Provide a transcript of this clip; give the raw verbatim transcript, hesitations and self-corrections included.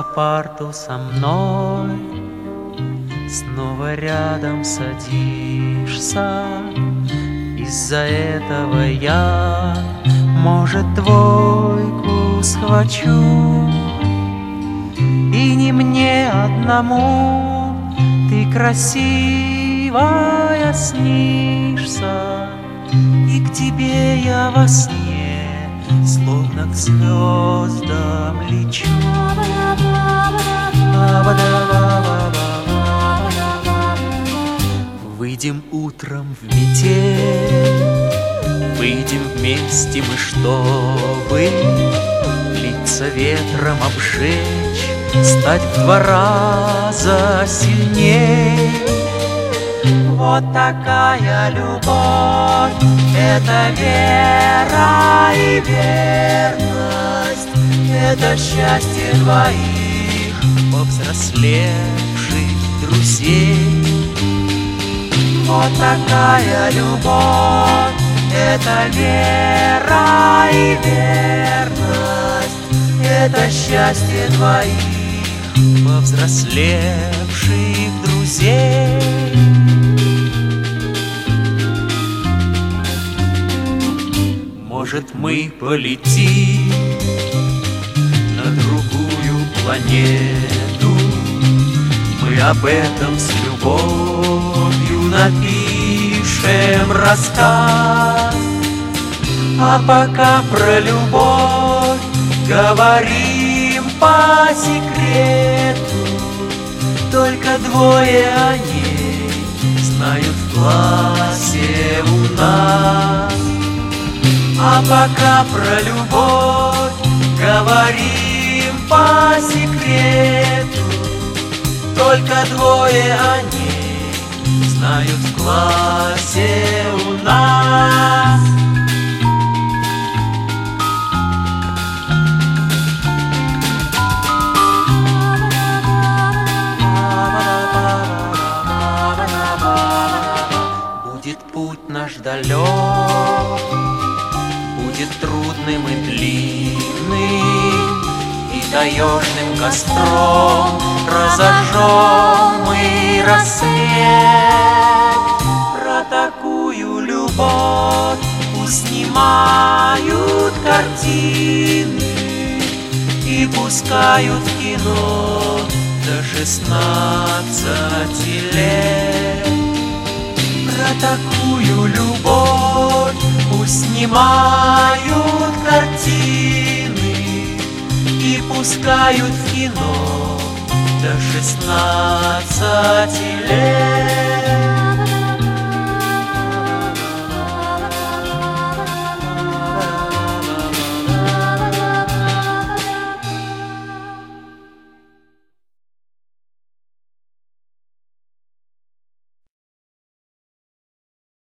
парту со мной, снова рядом садишься. Из-за этого я, может, двойку схвачу. И не мне одному ты красивая снишься, и к тебе я во сне словно к звездам лечу. Выйдем утром в метель, выйдем вместе мы, чтобы лица ветром обжечь, стать в два раза сильней. Вот такая любовь, это вера и верность, это счастье двоих повзрослевших друзей. Вот такая любовь, это вера и верность, это счастье двоих повзрослевших друзей. Может, мы полетим на другую планету, мы об этом с любовью напишем рассказ. А пока про любовь говорим по секрету, только двое о ней знают в классе у нас. А пока про любовь говорим по секрету, только двое о ней знают в классе у нас. Будет путь наш далек, будет трудным и длинным, и таежным костром разожжем мы рассвет. Про такую любовь пусть снимают картины и пускают в кино до шестнадцати лет. Про такую любовь пусть снимают картины и пускают в кино до шестнадцати